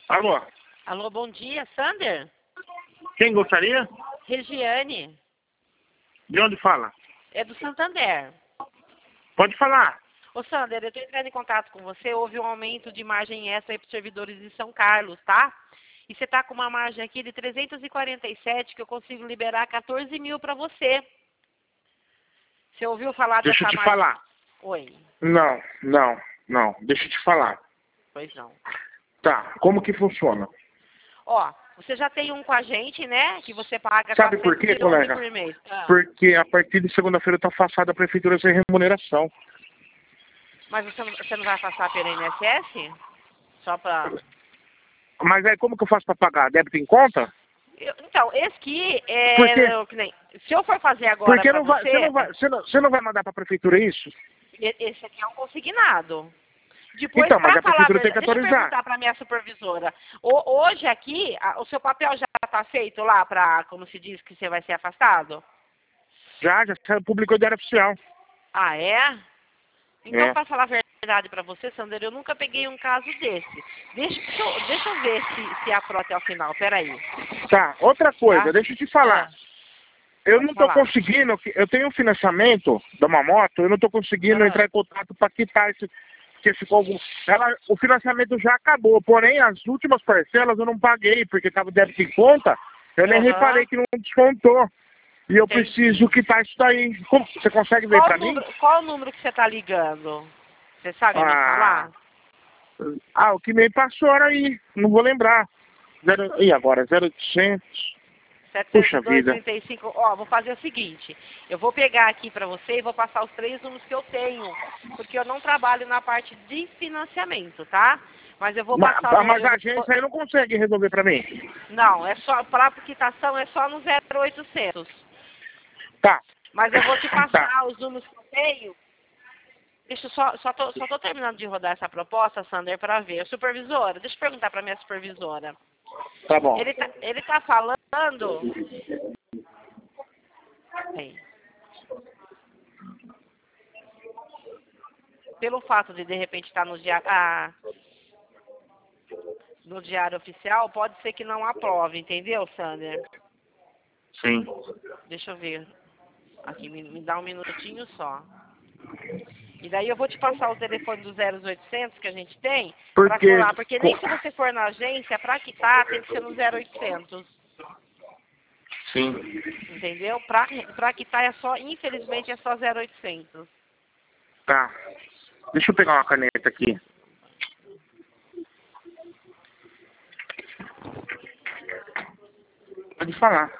Alô? Alô, bom dia, Sander? Quem gostaria? Regiane, De onde fala? é do Santander. Pode falar. Ô, Sander, eu estou entrando em contato com você. Houve um aumento de margem extra para os servidores de São Carlos, tá? E você está com uma margem aqui de 347 que eu consigo liberar 14 mil para você. Você ouviu falar Deixa eu dessa te margem? falar. Oi, Não. Deixa eu te falar. pois não. Tá, como que funciona? Ó, você já tem um com a gente, né? Que você paga Sabe por quê, 411 colega? por mês. Porque a partir de segunda-feira está afastada a prefeitura sem remuneração. Mas você não vai passar pela INSS? Só para... Mas aí como que eu faço para pagar? Débito em conta? Então, esse aqui Por quê? é... Se eu for fazer agora Porque para você... você não vai mandar para a prefeitura isso? Esse aqui é um consignado. Depois, Então, mas para a falar a prefeitura tem verdade, que deixa eu autorizar. perguntar para a minha supervisora. Hoje aqui, o seu papel já está feito lá para, como se diz, que você vai ser afastado? Já publicou o diário oficial. Ah, é? Então, É. para falar a verdade para você, Sander, eu nunca peguei um caso desse. Deixa eu ver se aprova até o final. Peraí. Tá, outra coisa, Tá? deixa eu te falar. Eu Pode não tô falar. conseguindo, eu tenho um financiamento de uma moto, eu não tô conseguindo Ah. entrar em contato para quitar esse, porque ficou algum. O financiamento já acabou, porém as últimas parcelas eu não paguei, porque estava débito em conta, eu nem Aham. reparei que não descontou. E eu Entendi. preciso quitar isso daí. Você consegue ver para mim? Qual o número que você está ligando? Você sabe me falar? O que me passou era aí, não vou lembrar. E agora? 0800. Puxa vida. 70235. Ó, vou fazer o seguinte. Eu vou pegar aqui para você e vou passar os 3 números que eu tenho. Porque eu não trabalho na parte de financiamento, tá? Mas eu vou passar... Mas a agência aí não consegue resolver para mim. Não, é só... Para quitação é só no 0800. Tá. Mas eu vou te passar Tá. os números que eu tenho. Deixa eu só tô terminando de rodar essa proposta, Sander, para ver. Supervisora, deixa eu perguntar para minha supervisora. Tá bom. Ele tá falando... Bem, pelo fato de repente estar no diário oficial, pode ser que não aprove, entendeu, Sander? Sim. Deixa eu ver. Aqui, me dá um minutinho só. E daí eu vou te passar o telefone do 0800 que a gente tem para Porque... falar, porque nem se você for na agência, para quitar, tem que ser no 0800. Sim. Entendeu? Para quitar é só, infelizmente, é só 0800. Tá. Deixa eu pegar uma caneta aqui. Pode falar.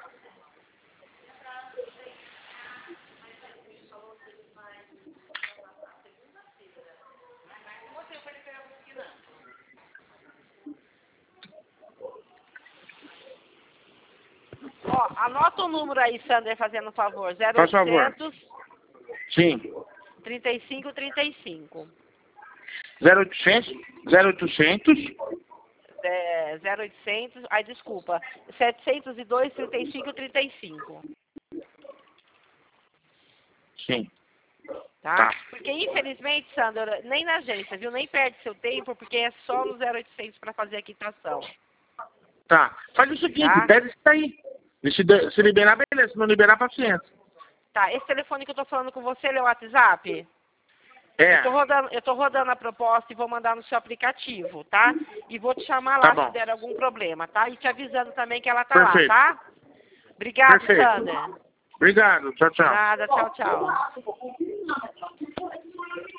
Ó, anota o número aí, Sander, fazendo um favor. Faz favor. 0800 Sim. 3535. 0800. 0800, ai desculpa, 702 3535, Sim. tá? Tá. Porque infelizmente, Sandra, nem na agência, viu? Nem perde seu tempo, porque é só no 0800 para fazer a quitação. Tá. Faz o seguinte, Tá? pede isso aí. Se liberar, beleza. Se não liberar, paciência. Tá, esse telefone que eu tô falando com você, ele é o WhatsApp? É. Eu tô rodando a proposta e vou mandar no seu aplicativo, tá? E vou te chamar Tá lá bom. se der algum problema, tá? E te avisando também que ela tá Perfeito. lá, tá? Obrigado, Perfeito. Sander. Obrigado. Tchau, tchau. Nada, tchau, tchau.